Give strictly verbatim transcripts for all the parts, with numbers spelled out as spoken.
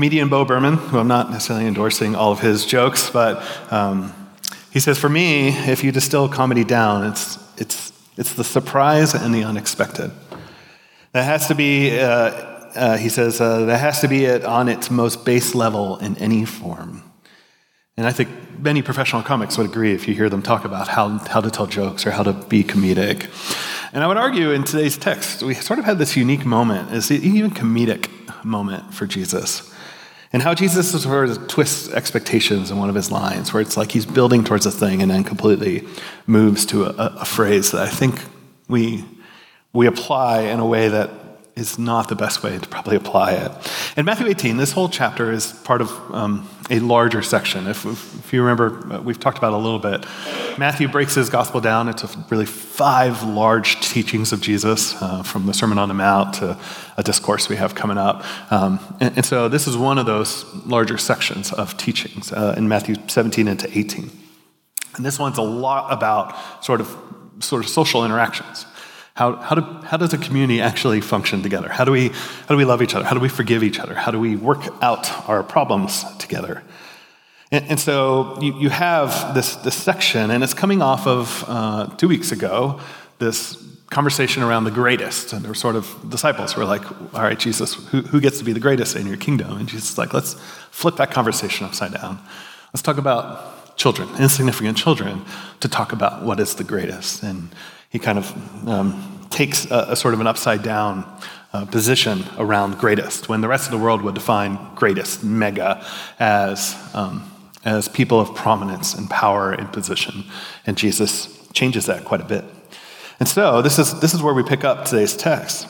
comedian Bo Berman, who I'm not necessarily endorsing all of his jokes, but um, he says, for me, if you distill comedy down, it's it's it's the surprise and the unexpected. That has to be, uh, uh, he says, uh, that has to be it on its most base level in any form. And I think many professional comics would agree if you hear them talk about how, how to tell jokes or how to be comedic. And I would argue in today's text, we sort of had this unique moment, it's an even comedic moment for Jesus. And how Jesus sort of twists expectations in one of his lines, where it's like he's building towards a thing and then completely moves to a, a phrase that I think we we apply in a way that is not the best way to probably apply it. In Matthew eighteen, this whole chapter is part of um, a larger section. If, if you remember, we've talked about it a little bit. Matthew breaks his gospel down into really five large teachings of Jesus, uh, from the Sermon on the Mount to a discourse we have coming up. Um, and, and so this is one of those larger sections of teachings uh, in Matthew seventeen into eighteen. And this one's a lot about sort of sort of social interactions. How how do how does a community actually function together? How do we how do we love each other? How do we forgive each other? How do we work out our problems together? And, and so you, you have this this section, and it's coming off of uh, two weeks ago this conversation around the greatest, and there were sort of disciples who were like, "All right, Jesus, who who gets to be the greatest in your kingdom?" And Jesus is like, "Let's flip that conversation upside down. Let's talk about children, insignificant children, to talk about what is the greatest." And he kind of um, takes a, a sort of an upside-down uh, position around greatest, when the rest of the world would define greatest, mega, as um, as people of prominence and power and position. And Jesus changes that quite a bit. And so this is this is where we pick up today's text.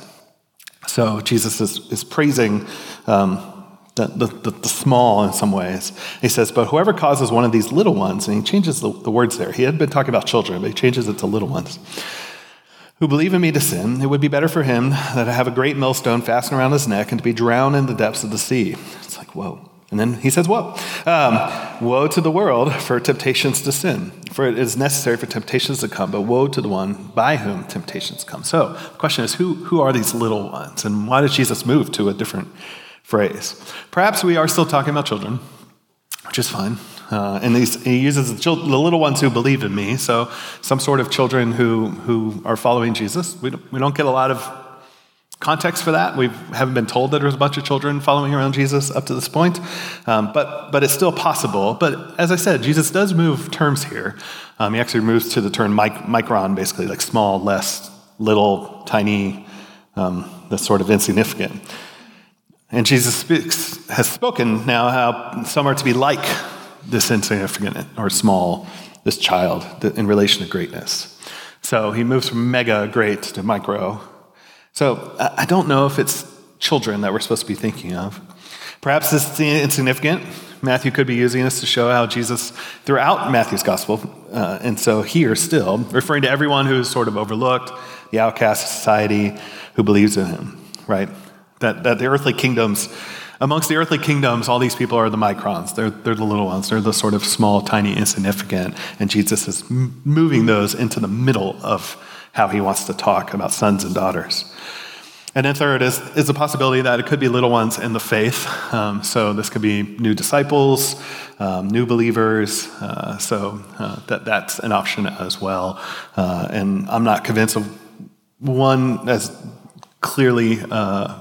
So Jesus is, is praising um, the, the, the small in some ways. He says, but whoever causes one of these little ones, and he changes the, the words there. He had been talking about children, but he changes it to little ones, who believe in me to sin, it would be better for him that I have a great millstone fastened around his neck and to be drowned in the depths of the sea. It's like, whoa. And then he says, whoa. Um, woe to the world for temptations to sin, for it is necessary for temptations to come, but woe to the one by whom temptations come. So the question is, who, who are these little ones? And why does Jesus move to a different phrase? Perhaps we are still talking about children, which is fine. Uh, and these, he uses the, children, the little ones who believe in me, so some sort of children who, who are following Jesus. We don't, we don't get a lot of context for that. We haven't been told that there's a bunch of children following around Jesus up to this point, um, but but it's still possible. But as I said, Jesus does move terms here. Um, he actually moves to the term mic- micron, basically like small, less, little, tiny, um, that's sort of insignificant. And Jesus speaks, has spoken now how some are to be like this insignificant or small, this child in relation to greatness. So he moves from mega, great, to micro. So I don't know if it's children that we're supposed to be thinking of. Perhaps this is insignificant. Matthew could be using this to show how Jesus, throughout Matthew's gospel, uh, and so here still, referring to everyone who is sort of overlooked, the outcast of society who believes in him, right? That that the earthly kingdoms, amongst the earthly kingdoms, all these people are the microns. They're, they're the little ones. They're the sort of small, tiny, insignificant. And Jesus is m- moving those into the middle of how he wants to talk about sons and daughters. And then third is, is the possibility that it could be little ones in the faith. Um, so this could be new disciples, um, new believers. Uh, so uh, that that's an option as well. Uh, and I'm not convinced of one as clearly uh,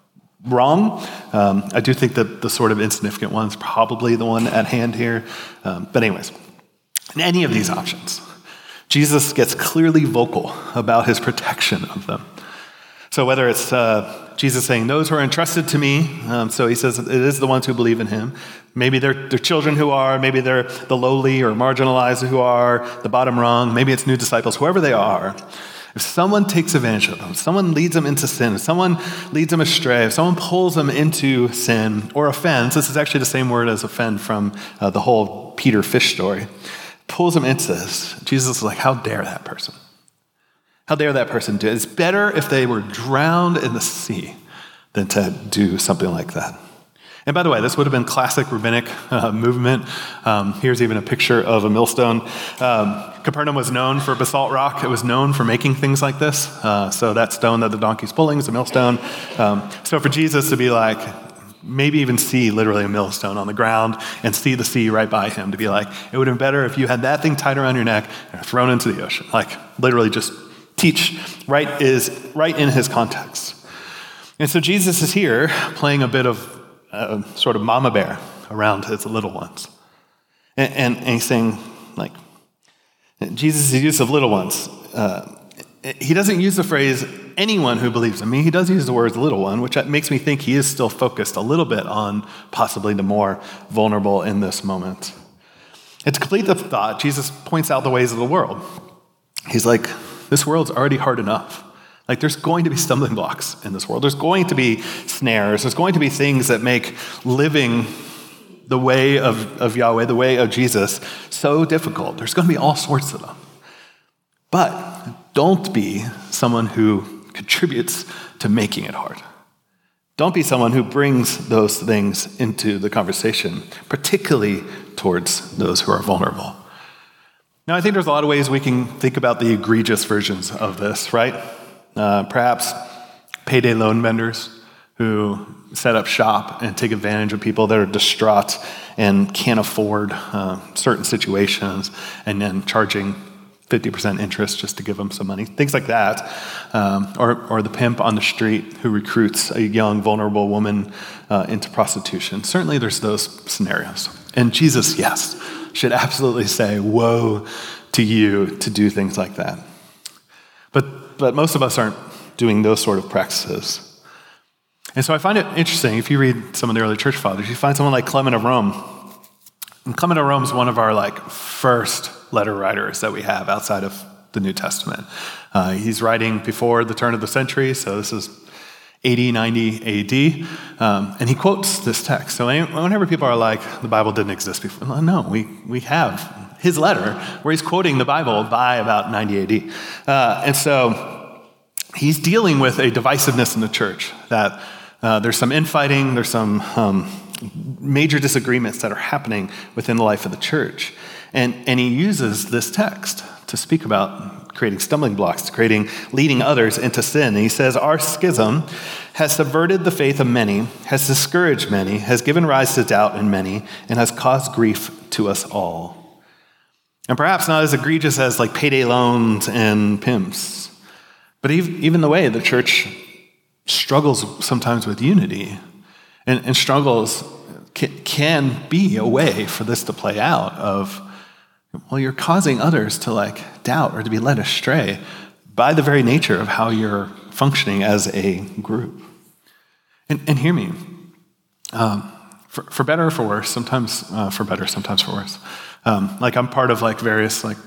wrong. Um, I do think that the sort of insignificant one's probably the one at hand here. Um, but anyways, in any of these options, Jesus gets clearly vocal about his protection of them. So whether it's uh, Jesus saying, those who are entrusted to me, um, so he says it is the ones who believe in him. Maybe they're, they're children who are, maybe they're the lowly or marginalized who are, the bottom rung, maybe it's new disciples, whoever they are. If someone takes advantage of them, if someone leads them into sin, if someone leads them astray, if someone pulls them into sin or offends, this is actually the same word as offend from uh, the whole Peter fish story, pulls them into this, Jesus is like, how dare that person? How dare that person do it? It's better if they were drowned in the sea than to do something like that. And by the way, this would have been classic rabbinic uh, movement. Um, here's even a picture of a millstone. Um, Capernaum was known for basalt rock. It was known for making things like this. Uh, so that stone that the donkey's pulling is a millstone. Um, so for Jesus to be like, maybe even see literally a millstone on the ground and see the sea right by him to be like, it would have been better if you had that thing tied around your neck and thrown into the ocean. Like literally just teach right is right in his context. And so Jesus is here playing a bit of uh, sort of mama bear around his little ones. And, and, and he's saying, like, Jesus' use of little ones, uh, he doesn't use the phrase anyone who believes in me. He does use the word little one, which makes me think he is still focused a little bit on possibly the more vulnerable in this moment. And to complete the thought, Jesus points out the ways of the world. He's like, this world's already hard enough. Like there's going to be stumbling blocks in this world. There's going to be snares. There's going to be things that make living the way of, of Yahweh, the way of Jesus, so difficult. There's going to be all sorts of them. But don't be someone who contributes to making it hard. Don't be someone who brings those things into the conversation, particularly towards those who are vulnerable. Now, I think there's a lot of ways we can think about the egregious versions of this, right? Uh, perhaps payday loan vendors who set up shop and take advantage of people that are distraught and can't afford uh, certain situations, and then charging fifty percent interest just to give them some money, things like that. Um, or, or the pimp on the street who recruits a young, vulnerable woman uh, into prostitution. Certainly there's those scenarios. And Jesus, yes, should absolutely say, woe to you to do things like that. But, but most of us aren't doing those sort of practices. And so I find it interesting, if you read some of the early church fathers, you find someone like Clement of Rome. And Clement of Rome is one of our like first letter writers that we have outside of the New Testament. Uh, he's writing before the turn of the century, so this is eighty, ninety A D, um, and he quotes this text. So whenever people are like, the Bible didn't exist before, no, we, we have his letter where he's quoting the Bible by about ninety A D. Uh, and so he's dealing with a divisiveness in the church, that uh, there's some infighting, there's some um, major disagreements that are happening within the life of the church. And, and he uses this text to speak about creating stumbling blocks, creating, leading others into sin. And he says, our schism has subverted the faith of many, has discouraged many, has given rise to doubt in many, and has caused grief to us all. And perhaps not as egregious as like payday loans and pimps, but even the way the church struggles sometimes with unity and, and struggles can, can be a way for this to play out of, well, you're causing others to like doubt or to be led astray by the very nature of how you're functioning as a group. And, and hear me, um, for, for better or for worse, sometimes uh, for better, sometimes for worse. Um, like I'm part of like various like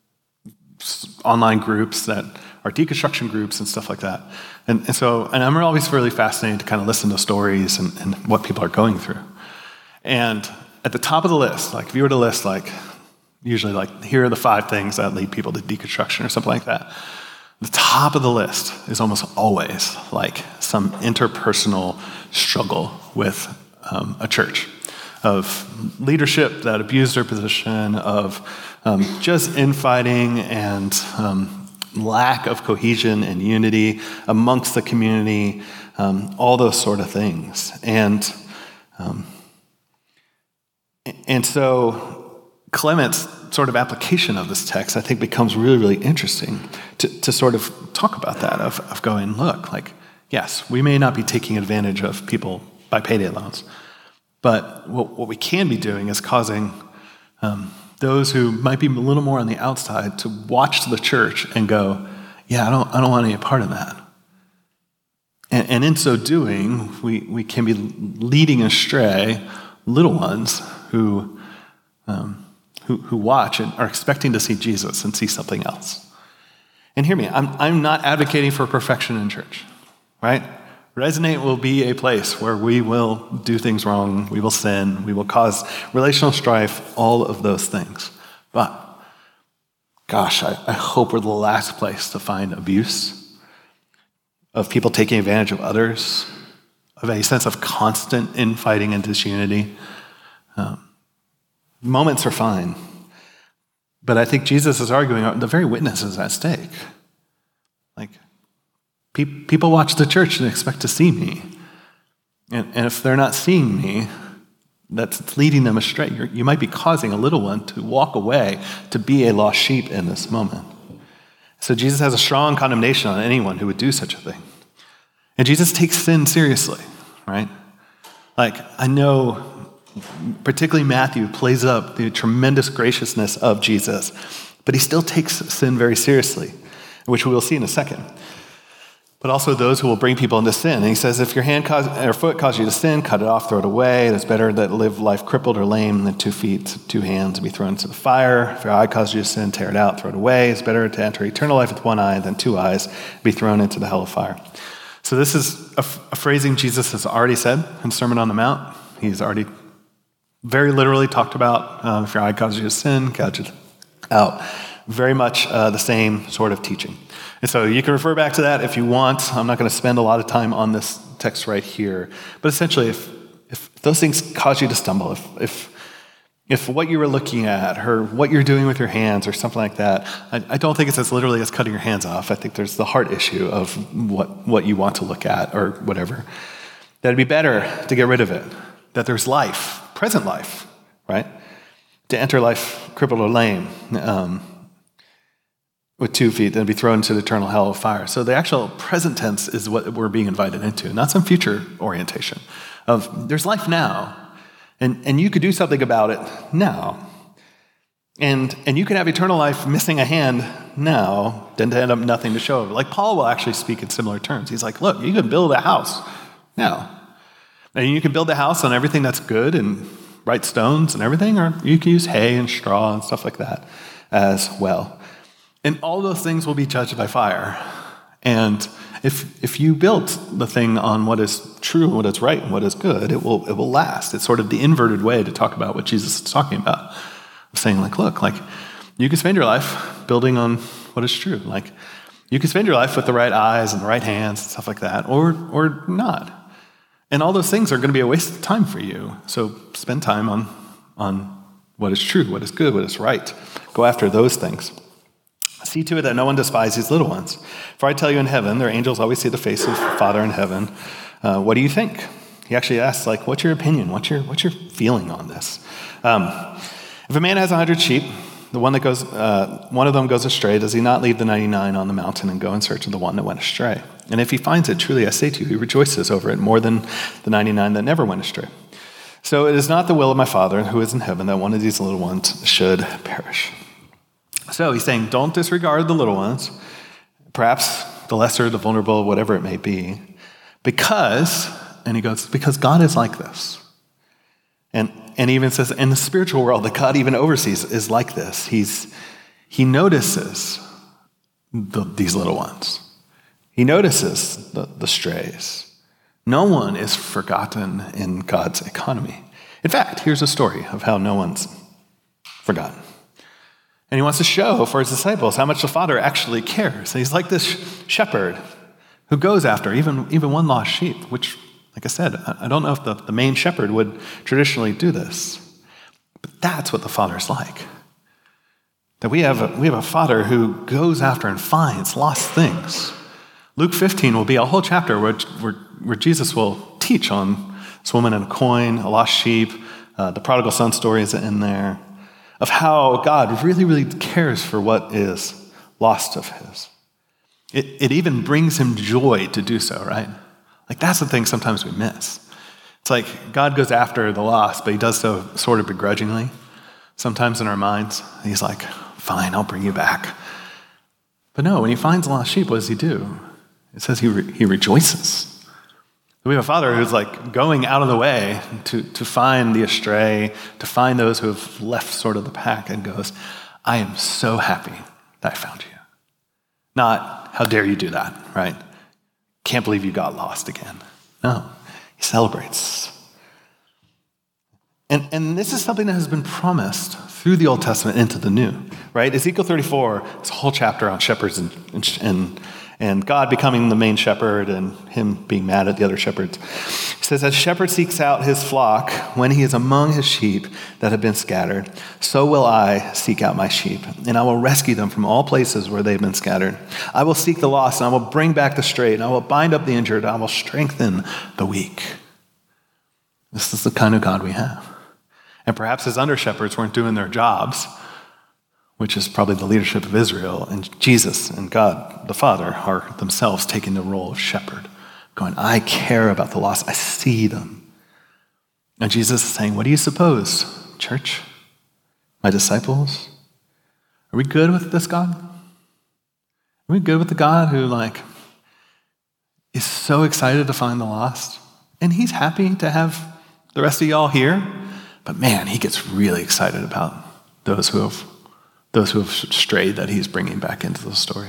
online groups that are deconstruction groups and stuff like that. And, and so, and I'm always really fascinated to kind of listen to stories and, and what people are going through. And at the top of the list, like if you were to list like, usually like, here are the five things that lead people to deconstruction or something like that. The top of the list is almost always like some interpersonal struggle with um, a church, of leadership that abused their position, of um, just infighting and um, lack of cohesion and unity amongst the community, um, all those sort of things. And um, and so Clement's sort of application of this text, I think, becomes really, really interesting to, to sort of talk about that, of, of going, look, like, yes, we may not be taking advantage of people by payday loans, but what, what we can be doing is causing um, those who might be a little more on the outside to watch the church and go, yeah, I don't, I don't want any part of that. And, and in so doing, we, we can be leading astray little ones who um, Who, who watch and are expecting to see Jesus and see something else. And hear me, I'm, I'm not advocating for perfection in church, right? Resonate will be a place where we will do things wrong, we will sin, we will cause relational strife, all of those things. But, gosh, I, I hope we're the last place to find abuse, of people taking advantage of others, of a sense of constant infighting and disunity. Um, Moments are fine, but I think Jesus is arguing the very witness is at stake. Like, pe- people watch the church and expect to see me. And, and if they're not seeing me, that's leading them astray. You're, you might be causing a little one to walk away, to be a lost sheep in this moment. So Jesus has a strong condemnation on anyone who would do such a thing. And Jesus takes sin seriously, right? Like, I know particularly Matthew plays up the tremendous graciousness of Jesus, but he still takes sin very seriously, which we will see in a second. But also those who will bring people into sin. And he says, if your hand cause, or foot causes you to sin, cut it off, throw it away. It's better that live life crippled or lame than two feet, two hands, and be thrown into the fire. If your eye causes you to sin, tear it out, throw it away. It's better to enter eternal life with one eye than two eyes, be thrown into the hell of fire. So this is a, a phrasing Jesus has already said in Sermon on the Mount. He's already very literally talked about, uh, if your eye causes you to sin, gouge it out. Very much uh, the same sort of teaching. And so you can refer back to that if you want. I'm not going to spend a lot of time on this text right here. But essentially, if, if those things cause you to stumble, if, if if what you were looking at or what you're doing with your hands or something like that, I, I don't think it's as literally as cutting your hands off. I think there's the heart issue of what, what you want to look at or whatever. That it'd be better to get rid of it. That there's life, present life, right? To enter life crippled or lame, um, with two feet, then be thrown into the eternal hell of fire. So the actual present tense is what we're being invited into, not some future orientation of there's life now, and, and you could do something about it now. And, and you can have eternal life missing a hand now, than to end up nothing to show of it. Like Paul will actually speak in similar terms. He's like, look, you can build a house now. And you can build a house on everything that's good and right stones and everything, or you can use hay and straw and stuff like that as well. And all those things will be judged by fire. And if if you built the thing on what is true, what is right, and what is good, it will it will last. It's sort of the inverted way to talk about what Jesus is talking about. Saying like, look, like you can spend your life building on what is true. Like you can spend your life with the right eyes and the right hands and stuff like that, or or not. And all those things are going to be a waste of time for you. So spend time on on what is true, what is good, what is right. Go after those things. See to it that no one despises these little ones. For I tell you in heaven, their angels always see the face of the Father in heaven. Uh, what do you think? He actually asks, like, what's your opinion? What's your what's your feeling on this? Um, if a man has a hundred sheep, the one that goes, uh, one of them goes astray, does he not leave the ninety-nine on the mountain and go in search of the one that went astray? And if he finds it, truly I say to you, he rejoices over it more than the ninety-nine that never went astray. So it is not the will of my Father who is in heaven that one of these little ones should perish. So he's saying, don't disregard the little ones, perhaps the lesser, the vulnerable, whatever it may be, because, and he goes, because God is like this. And and he even says, in the spiritual world that God even oversees is like this. He's He notices the, these little ones. He notices the, the strays. No one is forgotten in God's economy. In fact, here's a story of how no one's forgotten. And he wants to show for his disciples how much the Father actually cares. And he's like this shepherd who goes after even, even one lost sheep, which, like I said, I don't know if the, the main shepherd would traditionally do this. But that's what the Father's like. That we have a, we have a Father who goes after and finds lost things. Luke fifteen will be a whole chapter where, where, where Jesus will teach on this woman and a coin, a lost sheep, uh, the prodigal son story is in there, of how God really, really cares for what is lost of his. It, it even brings him joy to do so, right? Like that's the thing sometimes we miss. It's like God goes after the lost, but he does so sort of begrudgingly. Sometimes in our minds, he's like, fine, I'll bring you back. But no, when he finds a lost sheep, what does he do? It says he re- he rejoices. We have a Father who's like going out of the way to, to find the astray, to find those who have left sort of the pack, and goes, I am so happy that I found you. Not, how dare you do that, right? Can't believe you got lost again. No, he celebrates. And, and this is something that has been promised through the Old Testament into the New, right? Ezekiel thirty-four is a whole chapter on shepherds and, and, and And God becoming the main shepherd and him being mad at the other shepherds. He says, as a shepherd seeks out his flock when he is among his sheep that have been scattered, so will I seek out my sheep, and I will rescue them from all places where they've been scattered. I will seek the lost, and I will bring back the strayed, and I will bind up the injured, and I will strengthen the weak. This is the kind of God we have. And perhaps his under-shepherds weren't doing their jobs, which is probably the leadership of Israel, and Jesus and God the Father are themselves taking the role of shepherd, going, I care about the lost. I see them. And Jesus is saying, what do you suppose, church? My disciples? Are we good with this God? Are we good with the God who, like, is so excited to find the lost? And he's happy to have the rest of y'all here, but man, he gets really excited about those who have those who have strayed that he's bringing back into the story.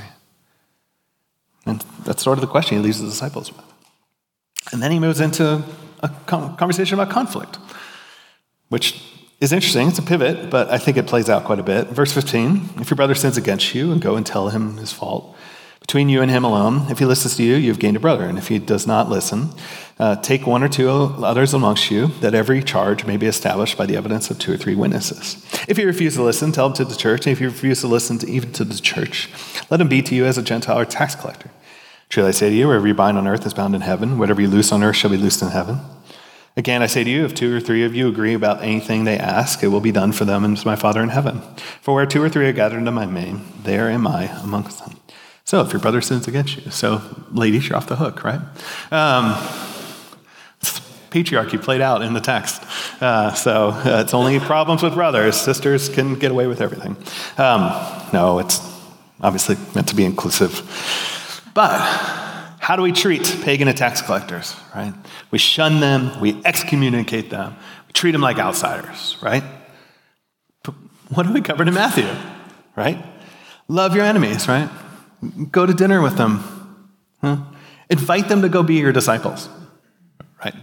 And that's sort of the question he leaves the disciples with. And then he moves into a conversation about conflict, which is interesting. It's a pivot, but I think it plays out quite a bit. Verse fifteen, if your brother sins against you, and go and tell him his fault. Between you and him alone, if he listens to you, you've gained a brother. And if he does not listen, uh, take one or two others amongst you, that every charge may be established by the evidence of two or three witnesses. If he refuses to listen, tell him to the church. And if he refuses to listen to even to the church, let him be to you as a Gentile or tax collector. Truly I say to you, wherever you bind on earth is bound in heaven. Whatever you loose on earth shall be loosed in heaven. Again, I say to you, if two or three of you agree about anything they ask, it will be done for them and to my Father in heaven. For where two or three are gathered into my name, there am I amongst them. So if your brother sins against you, so ladies, you're off the hook, right? Um, it's patriarchy played out in the text. Uh, so uh, it's only problems with brothers. Sisters can get away with everything. Um, no, it's obviously meant to be inclusive. But how do we treat pagan and tax collectors, right? We shun them, we excommunicate them, we treat them like outsiders, right? But what do we cover in Matthew, right? Love your enemies, right? Go to dinner with them. Huh? Invite them to go be your disciples, right?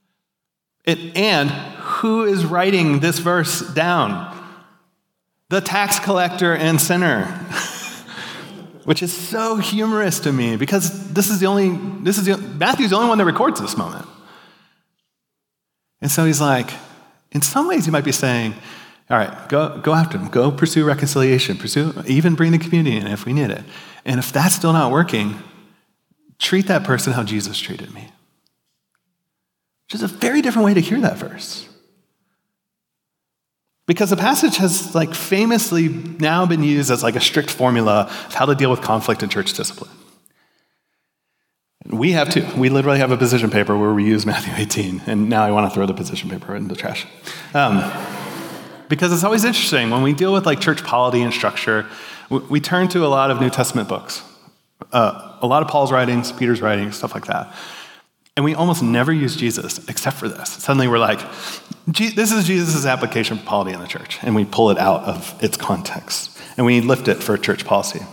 It, and who is writing this verse down? The tax collector and sinner, which is so humorous to me because this is the only, this is the, Matthew's the only one that records this moment. And so he's like, in some ways he might be saying, all right, go, go after them, go pursue reconciliation, pursue, even bring the community in if we need it. And if that's still not working, treat that person how Jesus treated me. Which is a very different way to hear that verse. Because the passage has like famously now been used as like a strict formula of how to deal with conflict in church discipline. And we have too. We literally have a position paper where we use Matthew eighteen, and now I want to throw the position paper in the trash. Um, because it's always interesting when we deal with like church polity and structure, we, we turn to a lot of New Testament books, uh, a lot of Paul's writings, Peter's writings, stuff like that. And we almost never use Jesus except for this. Suddenly we're like, this is Jesus' application for polity in the church. And we pull it out of its context. And we lift it for church policy.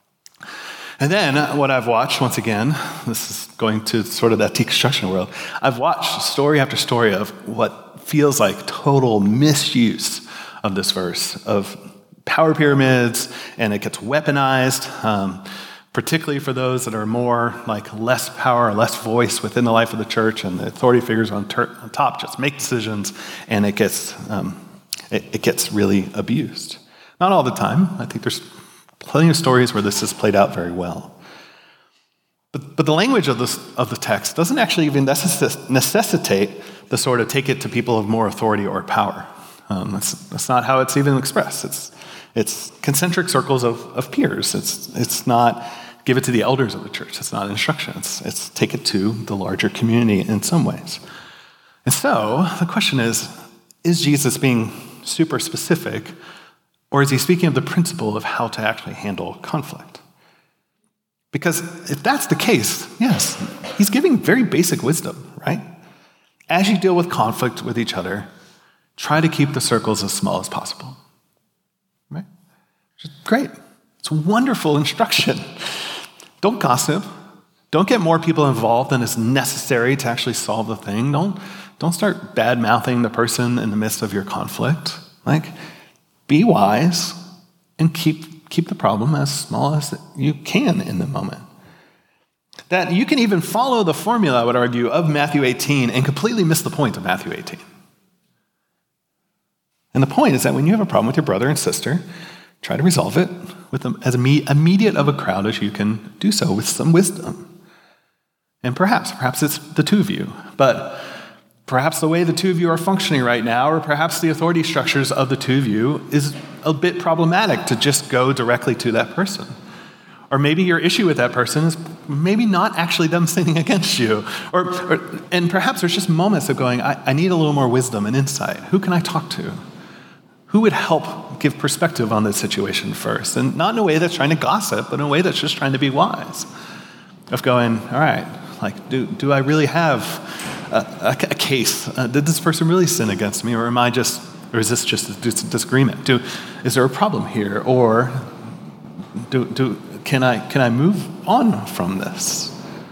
And then what I've watched, once again, this is going to sort of that deconstruction world, I've watched story after story of what feels like total misuse of this verse, of power pyramids, and it gets weaponized, um, particularly for those that are more like less power, less voice within the life of the church, and the authority figures on, ter- on top just make decisions, and it gets um, it, it gets really abused. Not all the time. I think there's plenty of stories where this is played out very well. But, but the language of, this, of the text doesn't actually even necess- necessitate the sort of take it to people of more authority or power. Um, that's, that's not how it's even expressed. It's It's concentric circles of, of peers. It's it's not give it to the elders of the church. It's not instruction. It's, it's take it to the larger community in some ways. And so the question is, is Jesus being super specific, or is he speaking of the principle of how to actually handle conflict? Because if that's the case, yes, he's giving very basic wisdom, right? As you deal with conflict with each other, try to keep the circles as small as possible. Right? Great. It's wonderful instruction. Don't gossip. Don't get more people involved than is necessary to actually solve the thing. Don't, don't start bad-mouthing the person in the midst of your conflict. Like, be wise and keep, keep the problem as small as you can in the moment. That you can even follow the formula, I would argue, of Matthew eighteen and completely miss the point of Matthew eighteen. And the point is that when you have a problem with your brother and sister, try to resolve it with them as immediate of a crowd as you can do so with some wisdom. And perhaps, perhaps it's the two of you, but Perhaps the way the two of you are functioning right now, or perhaps the authority structures of the two of you is a bit problematic to just go directly to that person. Or maybe your issue with that person is maybe not actually them sinning against you. Or, or and perhaps there's just moments of going, I, I need a little more wisdom and insight. Who can I talk to? Who would help give perspective on this situation first? And not in a way that's trying to gossip, but in a way that's just trying to be wise. Of going, all right, like, do, do I really have a, a, a case? Uh, did this person really sin against me? Or am I just, or is this just a dis- disagreement? Do, is there a problem here? Or do, do, Can I can I move on from this?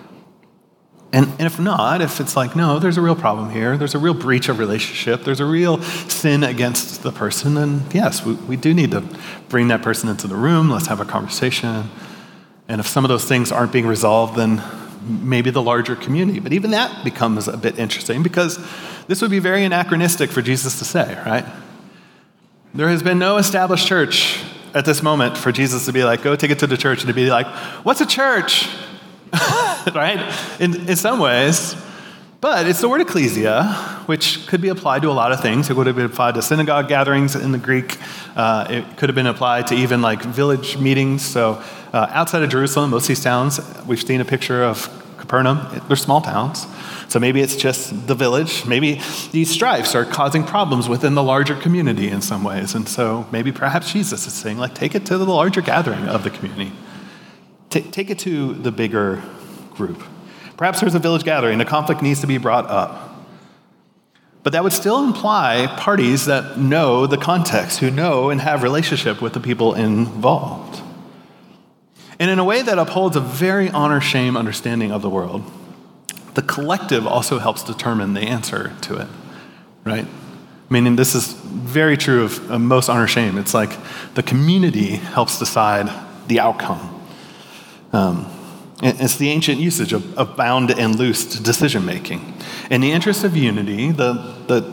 And, and if not, if it's like, no, there's a real problem here, there's a real breach of relationship, there's a real sin against the person, then yes, we, we do need to bring that person into the room, let's have a conversation. And if some of those things aren't being resolved, then maybe the larger community. But even that becomes a bit interesting because this would be very anachronistic for Jesus to say, right? There has been no established church at this moment for Jesus to be like, go take it to the church, and to be like, what's a church? Right? In, in some ways. But it's the word ecclesia, which could be applied to a lot of things. It would have been applied to synagogue gatherings in the Greek. Uh, it could have been applied to even like village meetings. So uh, outside of Jerusalem, most of these towns, we've seen a picture of Capernaum. They're small towns. So maybe it's just the village. Maybe these strifes are causing problems within the larger community in some ways. And so maybe perhaps Jesus is saying, like, take it to the larger gathering of the community. T- take it to the bigger group. Perhaps there's a village gathering. A conflict needs to be brought up. But that would still imply parties that know the context, who know and have relationship with the people involved. And in a way that upholds a very honor-shame understanding of the world, the collective also helps determine the answer to it, right? Meaning this is very true of, of most honor-shame. It's like the community helps decide the outcome. Um, it's the ancient usage of, of bound and loosed decision-making. In the interest of unity, the, the,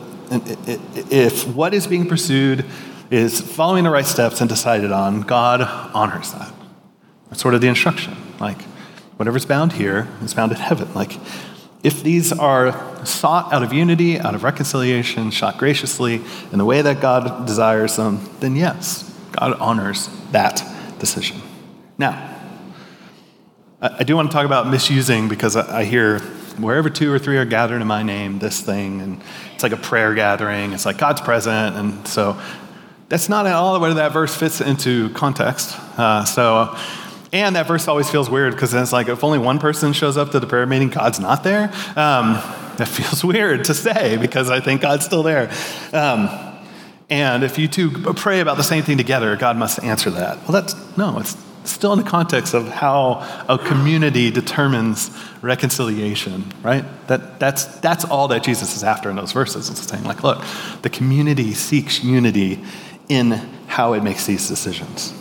if what is being pursued is following the right steps and decided on, God honors that. That's sort of the instruction. Like, whatever's bound here is bound in heaven. Like, if these are sought out of unity, out of reconciliation, shot graciously in the way that God desires them, then yes, God honors that decision. Now, I do want to talk about misusing, because I hear wherever two or three are gathered in my name, this thing, and it's like a prayer gathering, it's like God's present, and so that's not at all where that verse fits into context. Uh, so, and that verse always feels weird, because it's like if only one person shows up to the prayer meeting, God's not there. Um, that feels weird to say, because I think God's still there. Um, and if you two pray about the same thing together, God must answer that. Well, that's, no, it's still in the context of how a community determines reconciliation, right? That, that's, that's all that Jesus is after in those verses. It's saying, like, look, the community seeks unity in how it makes these decisions.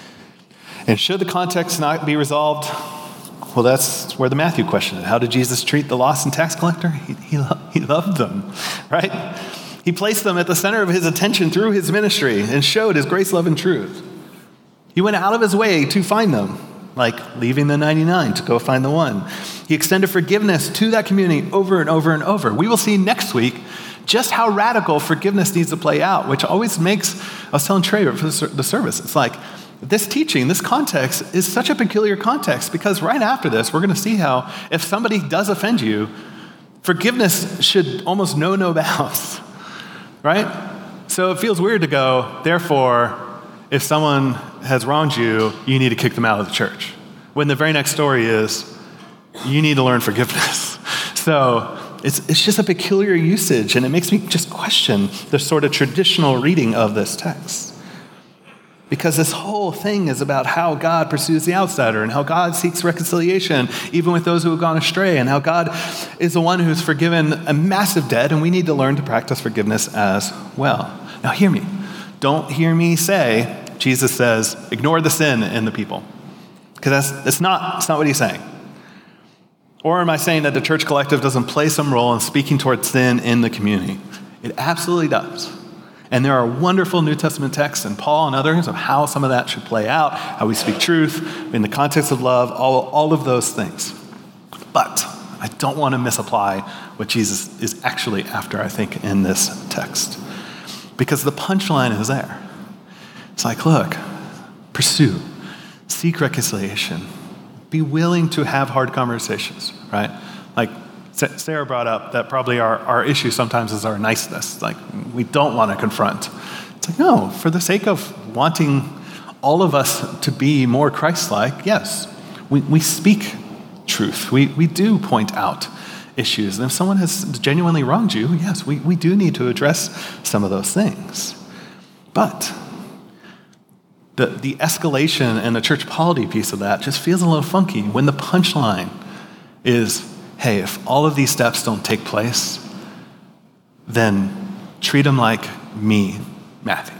And should the context not be resolved, well, that's where the Matthew question is. How did Jesus treat the lost and tax collector? He, he, lo- he loved them, right? He placed them at the center of his attention through his ministry and showed his grace, love, and truth. He went out of his way to find them, like leaving the ninety-nine to go find the one. He extended forgiveness to that community over and over and over. We will see next week just how radical forgiveness needs to play out, which always makes us telling Trey for the service. It's like this teaching, this context is such a peculiar context, because right after this, we're going to see how if somebody does offend you, forgiveness should almost know no bounds, right? So it feels weird to go, therefore, if someone has wronged you, you need to kick them out of the church. When the very next story is, you need to learn forgiveness. So it's it's just a peculiar usage, and it makes me just question the sort of traditional reading of this text. Because this whole thing is about how God pursues the outsider, and how God seeks reconciliation, even with those who have gone astray, and how God is the one who's forgiven a massive debt, and we need to learn to practice forgiveness as well. Now hear me. Don't hear me say, Jesus says, ignore the sin in the people. Because that's, that's, not, that's not what he's saying. Or am I saying that the church collective doesn't play some role in speaking towards sin in the community? It absolutely does. And there are wonderful New Testament texts, and Paul and others, of how some of that should play out, how we speak truth, in the context of love, all, all of those things. But I don't want to misapply what Jesus is actually after, I think, in this text. Because the punchline is there. It's like, look, pursue, seek reconciliation, be willing to have hard conversations, right? Like Sarah brought up that probably our, our issue sometimes is our niceness. Like we don't want to confront. It's like, no, for the sake of wanting all of us to be more Christ-like, yes, we, we speak truth. We, we do point out issues. And if someone has genuinely wronged you, yes, we, we do need to address some of those things. But the, the escalation and the church polity piece of that just feels a little funky when the punchline is, hey, if all of these steps don't take place, then treat them like me, Matthew.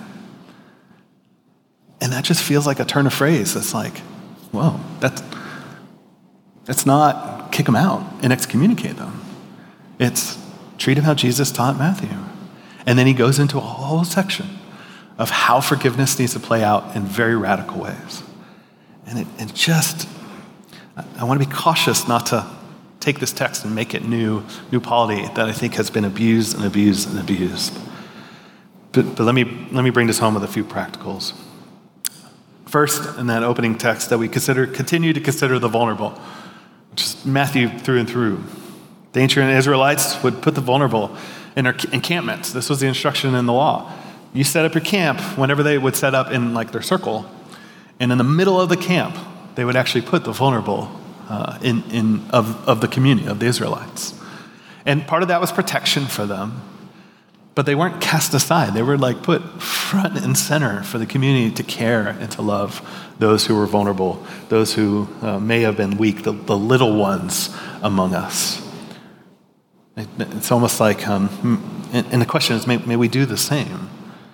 And that just feels like a turn of phrase that's like, whoa, that's, that's not kick them out and excommunicate them. It's treat them how Jesus taught Matthew. And then he goes into a whole section of how forgiveness needs to play out in very radical ways. And it, it just, I want to be cautious not to take this text and make it new, new polity that I think has been abused and abused and abused. But, but let me let me bring this home with a few practicals. First, in that opening text, that we consider continue to consider the vulnerable, which is Matthew through and through. The ancient Israelites would put the vulnerable in their encampments. This was the instruction in the law. You set up your camp whenever they would set up in like their circle, and in the middle of the camp, they would actually put the vulnerable uh, in in of of the community of the Israelites, and part of that was protection for them. But they weren't cast aside. They were like put front and center for the community to care and to love those who were vulnerable, those who uh, may have been weak, the, the little ones among us. It, it's almost like, um, and, and the question is, may, may we do the same?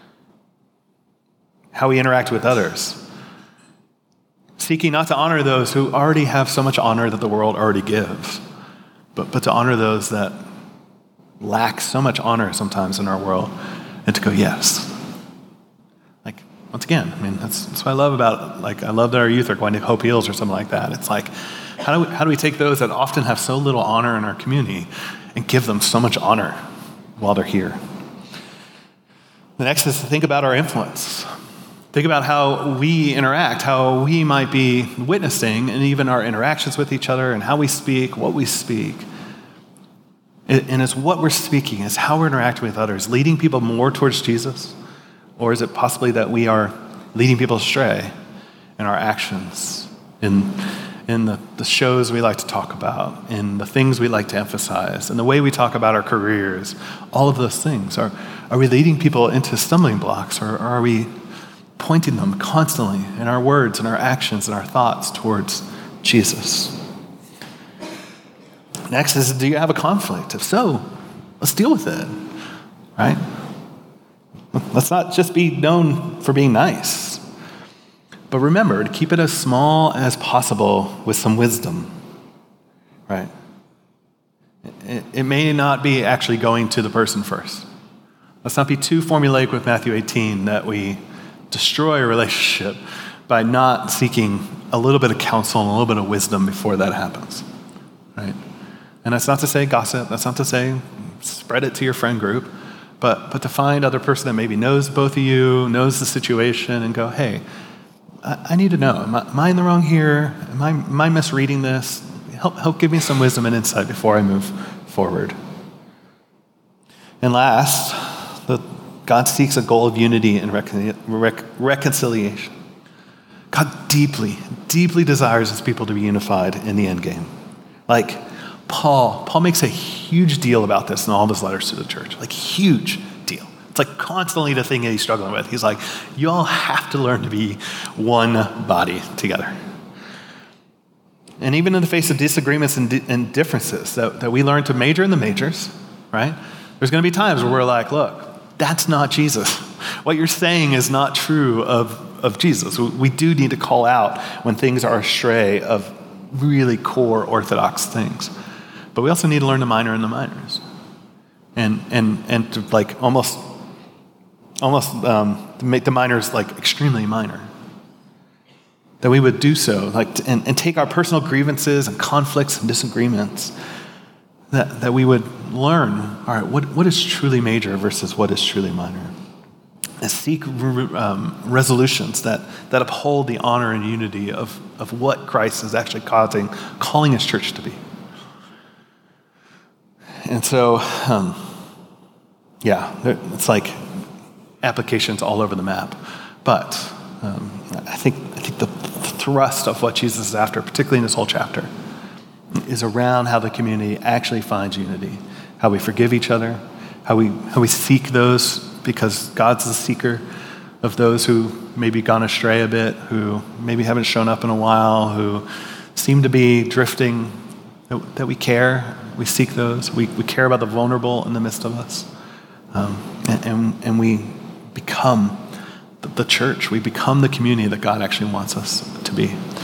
How we interact with others. Seeking not to honor those who already have so much honor that the world already gives, but, but to honor those that lack so much honor sometimes in our world, and to go, yes. Like, once again, I mean, that's, that's what I love about, like, I love that our youth are going to Hope Heals or something like that. It's like, how do we, how do we take those that often have so little honor in our community and give them so much honor while they're here? The next is to think about our influence. Think about how we interact, how we might be witnessing, and even our interactions with each other and how we speak, what we speak. And is what we're speaking, is how we're interacting with others, leading people more towards Jesus? Or is it possibly that we are leading people astray in our actions, in, in the, the shows we like to talk about, in the things we like to emphasize, in the way we talk about our careers, all of those things? Are, are we leading people into stumbling blocks, or are we pointing them constantly in our words and our actions and our thoughts towards Jesus? Next is, do you have a conflict? If so, let's deal with it, right? Let's not just be known for being nice, but remember to keep it as small as possible with some wisdom, right? It, it may not be actually going to the person first. Let's not be too formulaic with Matthew eighteen that we destroy a relationship by not seeking a little bit of counsel and a little bit of wisdom before that happens, right? And that's not to say gossip, that's not to say spread it to your friend group, but, but to find other person that maybe knows both of you, knows the situation, and go, hey, I, I need to know, am I, am I in the wrong here? Am I, am I misreading this? Help, help give me some wisdom and insight before I move forward. And last, the, God seeks a goal of unity and recon, rec, reconciliation. God deeply, deeply desires his people to be unified in the end game. Like, Paul, Paul makes a huge deal about this in all of his letters to the church, like huge deal. It's like constantly the thing that he's struggling with. He's like, you all have to learn to be one body together. And even in the face of disagreements and, di- and differences, that, that we learn to major in the majors, right? There's going to be times where we're like, look, that's not Jesus. What you're saying is not true of, of Jesus. We do need to call out when things are astray of really core orthodox things. But we also need to learn to minor in the minors, and and and to like almost almost um, to make the minors like extremely minor. That we would do so, like, to, and, and take our personal grievances and conflicts and disagreements, that, that we would learn, all right, what, what is truly major versus what is truly minor. And seek um, resolutions that, that uphold the honor and unity of, of what Christ is actually causing, calling his church to be. And so, um, yeah, it's like applications all over the map. But um, I think I think the thrust of what Jesus is after, particularly in this whole chapter, is around how the community actually finds unity, how we forgive each other, how we how we seek those, because God's the seeker of those who maybe gone astray a bit, who maybe haven't shown up in a while, who seem to be drifting, that, that we care. We seek those. We, we care about the vulnerable in the midst of us. Um, and, and, and we become the, the church. We become the community that God actually wants us to be.